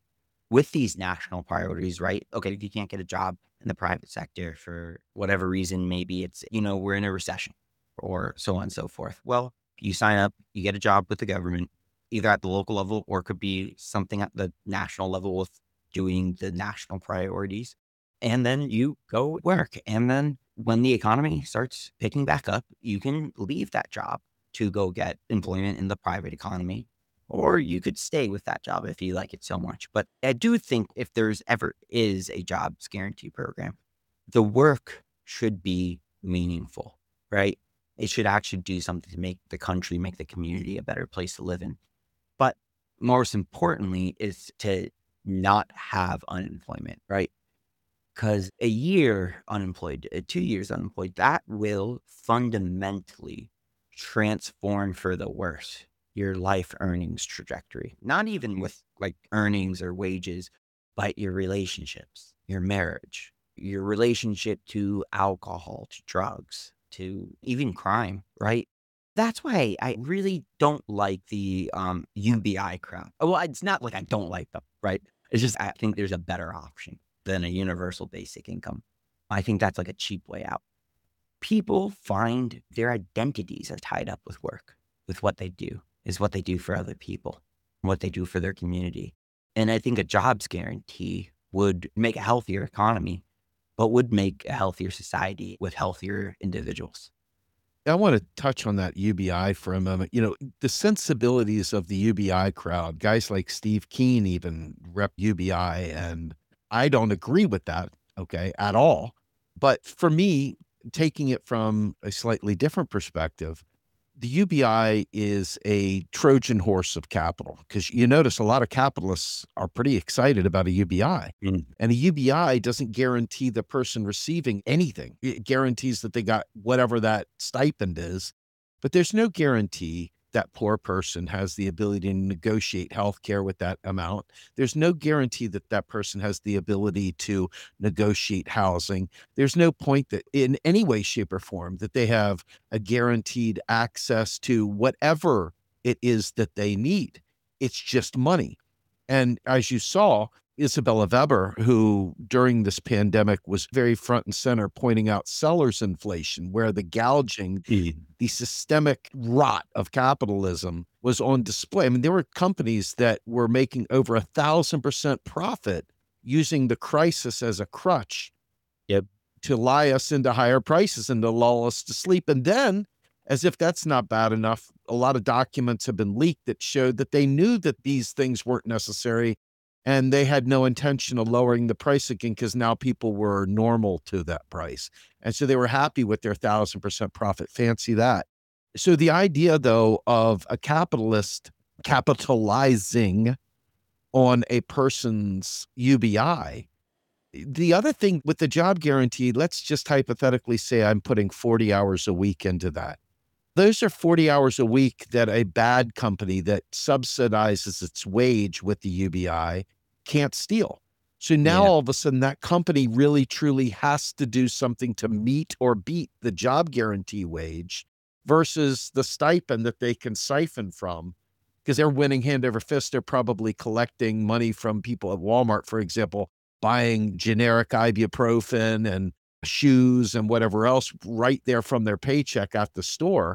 With these national priorities, right? Okay, if you can't get a job in the private sector for whatever reason, maybe it's, you know, we're in a recession or so on and so forth. Well, you sign up, you get a job with the government, either at the local level or it could be something at the national level with doing the national priorities. And then you go work. And then when the economy starts picking back up, you can leave that job to go get employment in the private economy, or you could stay with that job if you like it so much. But I do think if there's ever is a jobs guarantee program, the work should be meaningful, right? It should actually do something to make the country, make the community a better place to live in. But most importantly is to not have unemployment, right? Because a year unemployed, uh, two years unemployed, that will fundamentally transform for the worse your life earnings trajectory. Not even with like earnings or wages, but your relationships, your marriage, your relationship to alcohol, to drugs, to even crime, right? That's why I really don't like the um, U B I crowd. Well, it's not like I don't like them, right? It's just I think there's a better option than a universal basic income. I think that's like a cheap way out. People find their identities are tied up with work, with what they do, is what they do for other people, what they do for their community. And I think a jobs guarantee would make a healthier economy, but would make a healthier society with healthier individuals. I want to touch on that U B I for a moment. You know, the sensibilities of the U B I crowd, guys like Steve Keen even rep U B I, and I don't agree with that, okay, at all. But for me, taking it from a slightly different perspective, the U B I is a Trojan horse of capital, because you notice a lot of capitalists are pretty excited about a U B I. Mm. And a U B I doesn't guarantee the person receiving anything. It guarantees that they got whatever that stipend is, but there's no guarantee that poor person has the ability to negotiate health care with that amount. There's no guarantee that that person has the ability to negotiate housing. There's no point that in any way, shape, or form that they have a guaranteed access to whatever it is that they need. It's just money. And as you saw, Isabella Weber, who during this pandemic was very front and center pointing out seller's inflation, where the gouging, mm. the systemic rot of capitalism was on display. I mean, there were companies that were making over a thousand percent profit using the crisis as a crutch yep. to lie us into higher prices and to lull us to sleep. And then, as if that's not bad enough, a lot of documents have been leaked that showed that they knew that these things weren't necessary, and they had no intention of lowering the price again because now people were normal to that price. And so they were happy with their thousand percent profit. Fancy that. So the idea, though, of a capitalist capitalizing on a person's U B I, the other thing with the job guarantee, let's just hypothetically say I'm putting forty hours a week into that. Those are forty hours a week that a bad company that subsidizes its wage with the U B I can't steal. So now yeah. all of a sudden that company really truly has to do something to meet or beat the job guarantee wage versus the stipend that they can siphon from, because they're winning hand over fist. They're probably collecting money from people at Walmart, for example, buying generic ibuprofen and shoes and whatever else right there from their paycheck at the store.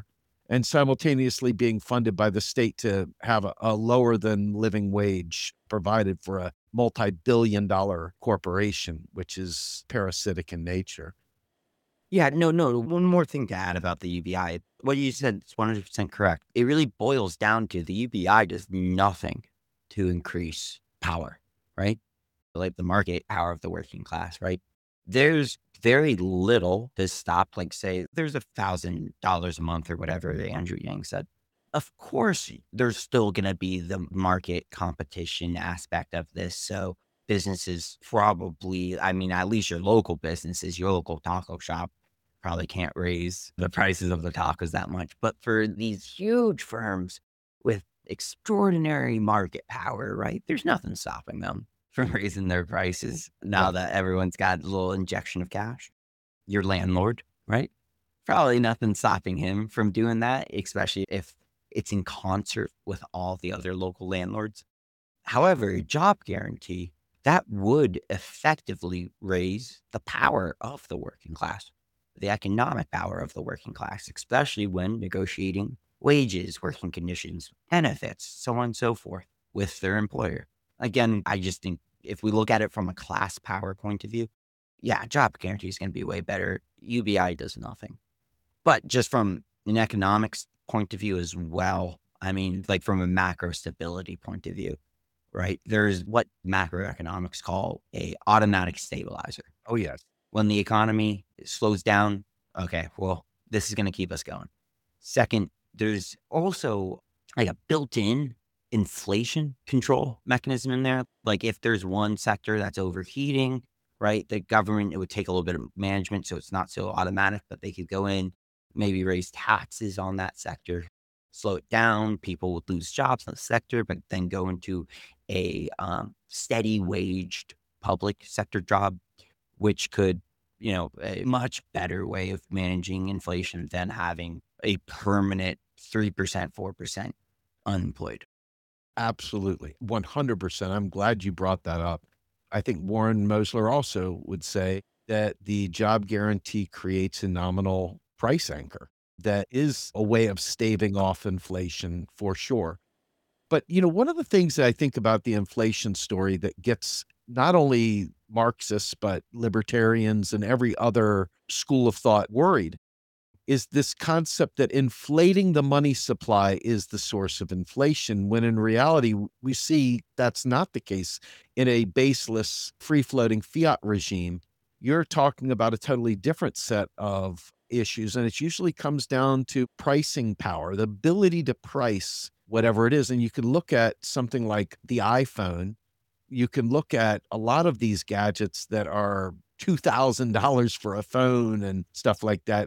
and simultaneously being funded by the state to have a, a lower than living wage provided for a multi-billion dollar corporation, which is parasitic in nature. Yeah, no, no. One more thing to add about the U B I. What you said is one hundred percent correct. It really boils down to the U B I does nothing to increase power, right? Like the market power of the working class, right? There's very little to stop, like say there's a thousand dollars a month or whatever Andrew Yang said. Of course, there's still going to be the market competition aspect of this. So businesses probably, I mean, at least your local businesses, your local taco shop probably can't raise the prices of the tacos that much. But for these huge firms with extraordinary market power, right, there's nothing stopping them from raising their prices now that everyone's got a little injection of cash. Your landlord, right? Probably nothing stopping him from doing that, especially if it's in concert with all the other local landlords. However, a job guarantee, that would effectively raise the power of the working class, the economic power of the working class, especially when negotiating wages, working conditions, benefits, so on and so forth with their employer. Again, I just think if we look at it from a class power point of view, yeah, job guarantee is going to be way better. U B I does nothing. But just from an economics point of view as well, I mean, like from a macro stability point of view, right? There's what macroeconomics call a automatic stabilizer. Oh, yes. When the economy slows down, okay, well, this is going to keep us going. Second, there's also like a built-in inflation control mechanism in there. Like if there's one sector that's overheating, right, the government, it would take a little bit of management so it's not so automatic, but they could go in, maybe raise taxes on that sector, slow it down. People would lose jobs in the sector, but then go into a um, steady waged public sector job, which could, you know, a much better way of managing inflation than having a permanent three percent, four percent unemployed. Absolutely. one hundred percent. I'm glad you brought that up. I think Warren Mosler also would say that the job guarantee creates a nominal price anchor that is a way of staving off inflation for sure. But, you know, one of the things that I think about the inflation story that gets not only Marxists, but libertarians and every other school of thought worried is this concept that inflating the money supply is the source of inflation, when in reality, we see that's not the case. In a baseless, free-floating fiat regime, you're talking about a totally different set of issues, and it usually comes down to pricing power, the ability to price whatever it is. And you can look at something like the iPhone. You can look at a lot of these gadgets that are two thousand dollars for a phone and stuff like that.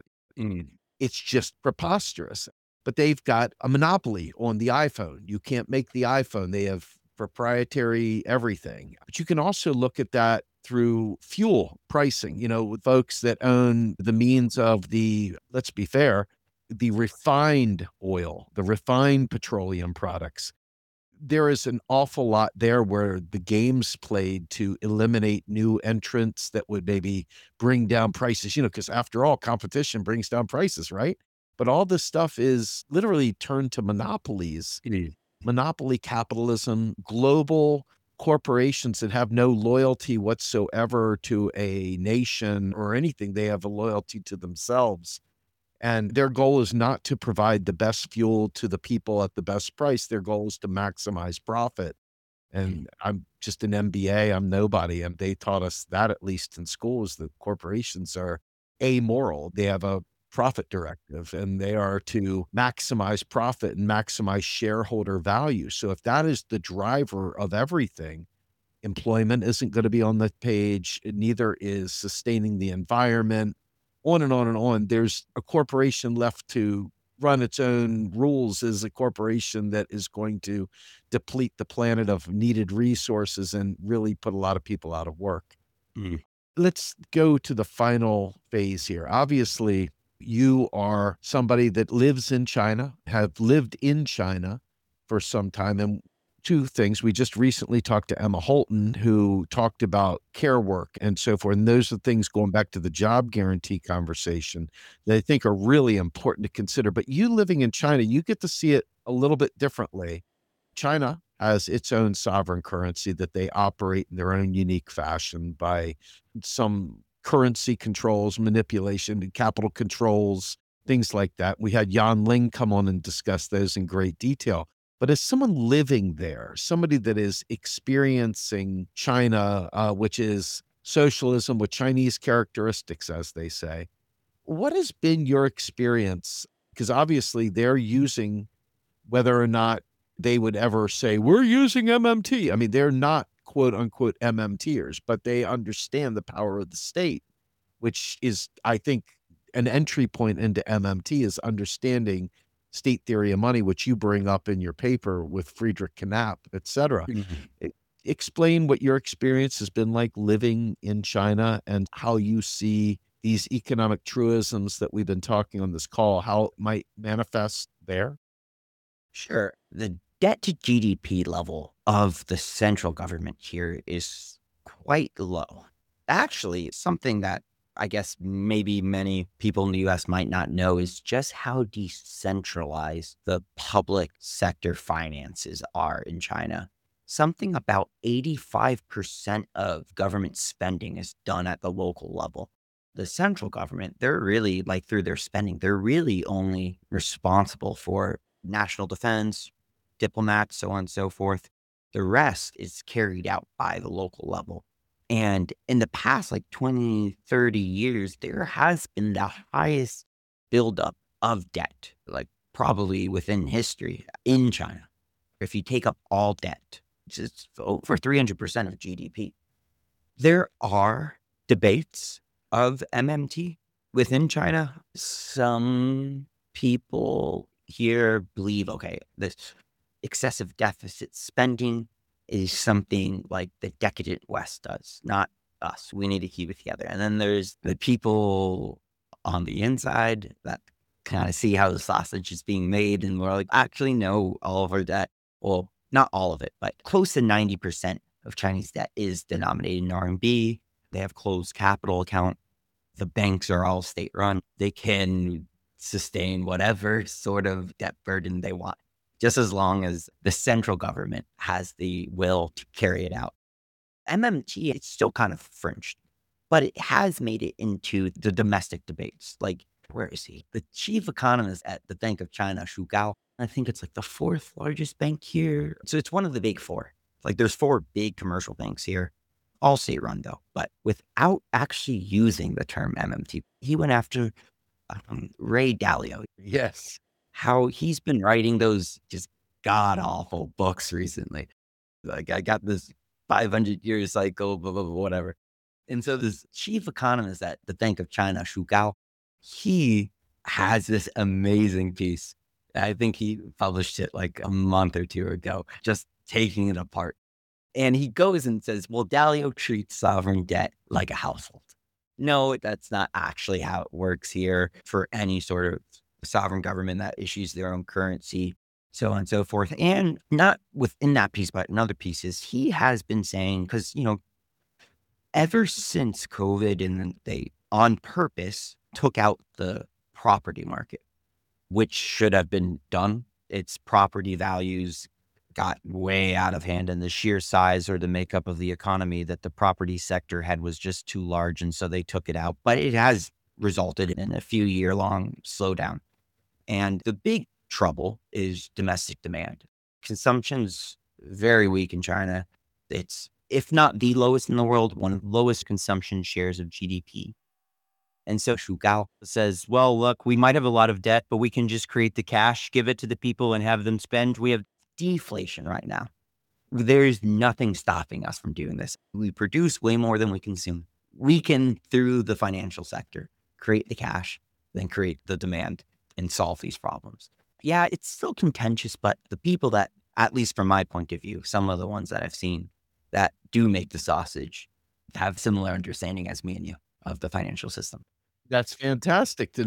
It's just preposterous. But they've got a monopoly on the iPhone. You can't make the iPhone. They have proprietary everything. But you can also look at that through fuel pricing, you know, with folks that own the means of the, let's be fair, the refined oil, the refined petroleum products. There is an awful lot there where the game's played to eliminate new entrants that would maybe bring down prices, you know, because after all, competition brings down prices, right? But all this stuff is literally turned to monopolies, monopoly capitalism, global corporations that have no loyalty whatsoever to a nation or anything. They have a loyalty to themselves. And their goal is not to provide the best fuel to the people at the best price. Their goal is to maximize profit. And I'm just an M B A. I'm nobody. And they taught us that, at least in schools, that corporations are amoral. They have a profit directive, and they are to maximize profit and maximize shareholder value. So if that is the driver of everything, employment isn't going to be on the page. Neither is sustaining the environment. On and on and on. There's a corporation left to run its own rules is a corporation that is going to deplete the planet of needed resources and really put a lot of people out of work. Mm. Let's go to the final phase here. Obviously, you are somebody that lives in China, have lived in China for some time. And two things. We just recently talked to Emma Holton, who talked about care work and so forth. And those are things going back to the job guarantee conversation that I think are really important to consider. But you living in China, you get to see it a little bit differently. China has its own sovereign currency that they operate in their own unique fashion by some currency controls, manipulation, and capital controls, things like that. We had Yan Ling come on and discuss those in great detail. But as someone living there, somebody that is experiencing China, uh, which is socialism with Chinese characteristics, as they say, what has been your experience? Because obviously they're using, whether or not they would ever say, we're using M M T. I mean, they're not quote unquote M M Ters, but they understand the power of the state, which is, I think, an entry point into M M T is understanding state theory of money, which you bring up in your paper with Friedrich Knapp, et cetera. Mm-hmm. Explain what your experience has been like living in China and how you see these economic truisms that we've been talking on this call, how it might manifest there. Sure. The debt to G D P level of the central government here is quite low. Actually, something that I guess maybe many people in the U S might not know is just how decentralized the public sector finances are in China. Something about eighty-five percent of government spending is done at the local level. The central government, they're really, like through their spending, they're really only responsible for national defense, diplomats, so on and so forth. The rest is carried out by the local level. And in the past, like twenty, thirty years, there has been the highest buildup of debt, like probably within history in China. If you take up all debt, it's over three hundred percent of G D P. There are debates of M M T within China. Some people here believe, okay, this excessive deficit spending is something like the decadent West does, not us. We need to keep it together. And then there's the people on the inside that kind of see how the sausage is being made. And we're like, actually, no, all of our debt, well, not all of it, but close to ninety percent of Chinese debt is denominated in R M B. They have closed capital account. The banks are all state run. They can sustain whatever sort of debt burden they want, just as long as the central government has the will to carry it out. M M T, it's still kind of fringed, but it has made it into the domestic debates. Like, where is he? The chief economist at the Bank of China, Xu Gao. I think it's like the fourth largest bank here. So it's one of the big four. Like there's four big commercial banks here, all state run though, but without actually using the term M M T. He went after um, Ray Dalio. Yes. How he's been writing those just god awful books recently. Like I got this five hundred year cycle, blah, blah, blah, whatever. And so this chief economist at the Bank of China, Xu Gao, he has this amazing piece. I think he published it like a month or two ago, just taking it apart. And he goes and says, well, Dalio treats sovereign debt like a household. No, that's not actually how it works here for any sort of sovereign government that issues their own currency, so on and so forth. And not within that piece, but in other pieces, he has been saying, because, you know, ever since COVID, and they on purpose took out the property market, which should have been done. Its property values got way out of hand, and the sheer size or the makeup of the economy that the property sector had was just too large. And so they took it out, but it has resulted in a few year long slowdown. And the big trouble is domestic demand. Consumption's very weak in China. It's, if not the lowest in the world, one of the lowest consumption shares of G D P. And so Xu Gao says, well, look, we might have a lot of debt, but we can just create the cash, give it to the people and have them spend. We have deflation right now. There's nothing stopping us from doing this. We produce way more than we consume. We can, through the financial sector, create the cash, then create the demand and solve these problems. Yeah, it's still contentious, but the people that, at least from my point of view, some of the ones that I've seen that do make the sausage have similar understanding as me and you of the financial system. That's fantastic to know.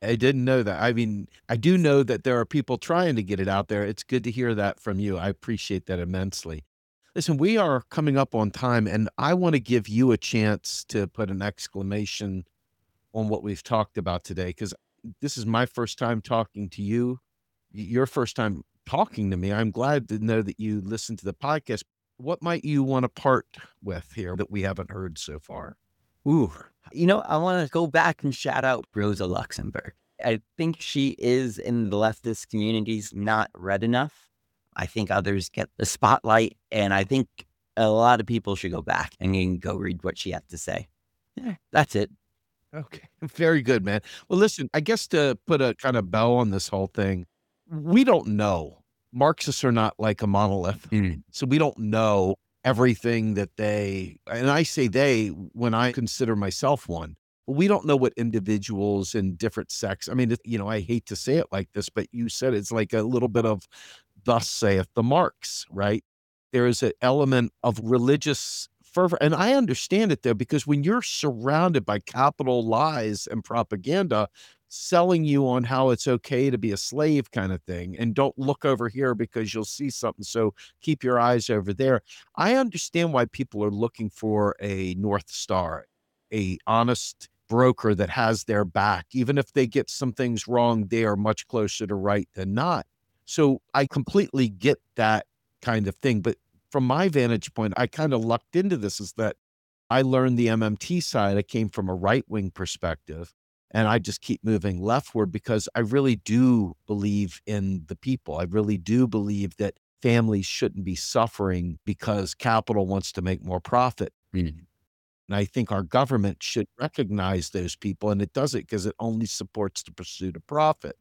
I didn't know that. I mean, I do know that there are people trying to get it out there. It's good to hear that from you. I appreciate that immensely. Listen, we are coming up on time, and I want to give you a chance to put an exclamation on what we've talked about today, because this is my first time talking to you. Y- Your first time talking to me. I'm glad to know that you listened to the podcast. What might you want to part with here that we haven't heard so far? Ooh, you know, I want to go back and shout out Rosa Luxemburg. I think she is in the leftist communities not read enough. I think others get the spotlight, and I think a lot of people should go back and you can go read what she had to say. Yeah, that's it. Okay. Very good, man. Well, listen, I guess to put a kind of bow on this whole thing, we don't know. Marxists are not like a monolith. Mm. So we don't know everything that they, and I say they when I consider myself one, but we don't know what individuals in different sects. I mean, it- you know, I hate to say it like this, but you said it's like a little bit of thus saith the Marx, right? There is an element of religious fervor. And I understand it there, because when you're surrounded by capital lies and propaganda selling you on how it's okay to be a slave kind of thing, and don't look over here because you'll see something, so keep your eyes over there. I understand why people are looking for a North Star, a honest broker that has their back. Even if they get some things wrong, they are much closer to right than not. So I completely get that kind of thing. But from my vantage point, I kind of lucked into this, is that I learned the M M T side. I came from a right-wing perspective, and I just keep moving leftward because I really do believe in the people. I really do believe that families shouldn't be suffering because capital wants to make more profit. Mm. And I think our government should recognize those people, and it does it because it only supports the pursuit of profit.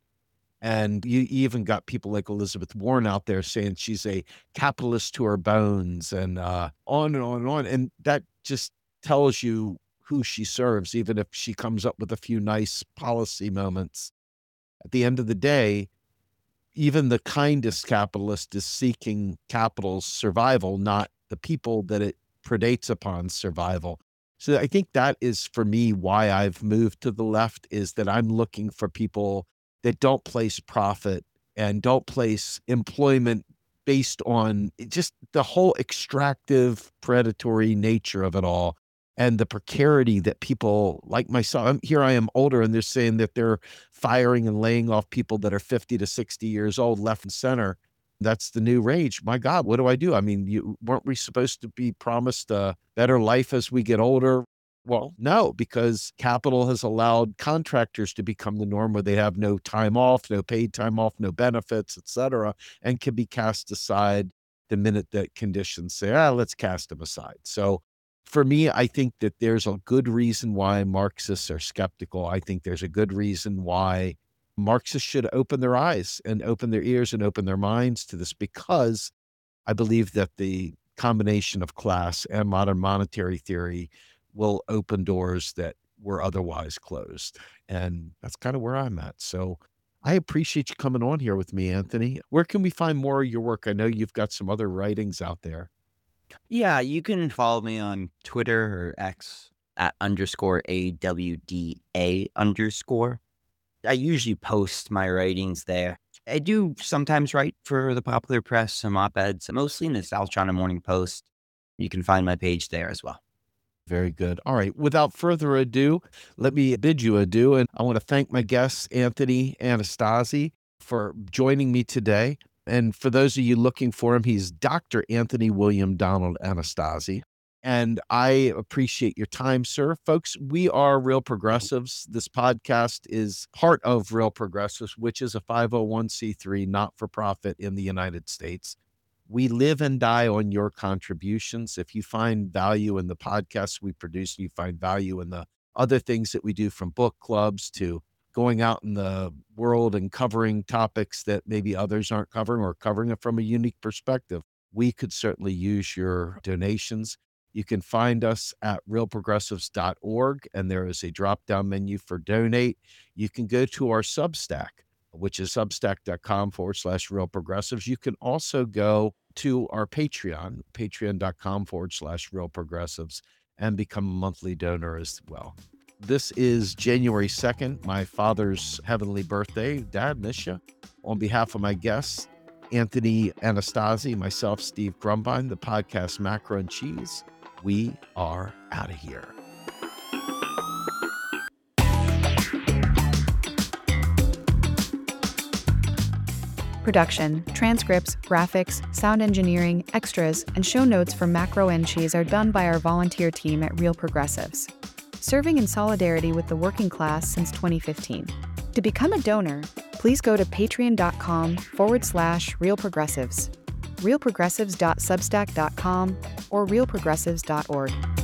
And you even got people like Elizabeth Warren out there saying she's a capitalist to her bones, and uh, on and on and on. And that just tells you who she serves, even if she comes up with a few nice policy moments. At the end of the day, even the kindest capitalist is seeking capital's survival, not the people that it predates upon survival. So I think that is, for me, why I've moved to the left, is that I'm looking for people that don't place profit and don't place employment based on just the whole extractive, predatory nature of it all, and the precarity that people like myself, I'm, here I am older, and they're saying that they're firing and laying off people that are fifty to sixty years old, left and center. That's the new rage. My God, what do I do? I mean, you, weren't we supposed to be promised a better life as we get older? Well, no, because capital has allowed contractors to become the norm, where they have no time off, no paid time off, no benefits, et cetera, and can be cast aside the minute that conditions say, ah, let's cast them aside. So for me, I think that there's a good reason why Marxists are skeptical. I think there's a good reason why Marxists should open their eyes and open their ears and open their minds to this, because I believe that the combination of class and modern monetary theory will open doors that were otherwise closed. And that's kind of where I'm at. So I appreciate you coming on here with me, Anthony. Where can we find more of your work? I know you've got some other writings out there. Yeah, you can follow me on Twitter or X at underscore A W D A underscore. I usually post my writings there. I do sometimes write for the popular press, some op-eds, mostly in the South China Morning Post. You can find my page there as well. Very good. All right. Without further ado, let me bid you adieu. And I want to thank my guest, Anthony Anastasi, for joining me today. And for those of you looking for him, he's Doctor Anthony William Donald Anastasi. And I appreciate your time, sir. Folks, we are Real Progressives. This podcast is part of Real Progressives, which is a five oh one c three not-for-profit in the United States. We live and die on your contributions. If you find value in the podcasts we produce, you find value in the other things that we do, from book clubs to going out in the world and covering topics that maybe others aren't covering, or covering it from a unique perspective, we could certainly use your donations. You can find us at real progressives dot org, and there is a drop-down menu for donate. You can go to our Substack, which is substack.com forward slash real progressives. You can also go to our Patreon, patreon.com forward slash real progressives, and become a monthly donor as well. This is January second, my father's heavenly birthday. Dad, miss you. On behalf of my guests, Anthony Anastasi, myself, Steve Grumbine, the podcast Macro and Cheese, we are out of here. Production, transcripts, graphics, sound engineering, extras, and show notes for Macro and Cheese are done by our volunteer team at Real Progressives, serving in solidarity with the working class since twenty fifteen. To become a donor, please go to patreon.com forward slash Real Progressives, realprogressives dot substack dot com, or real progressives dot org.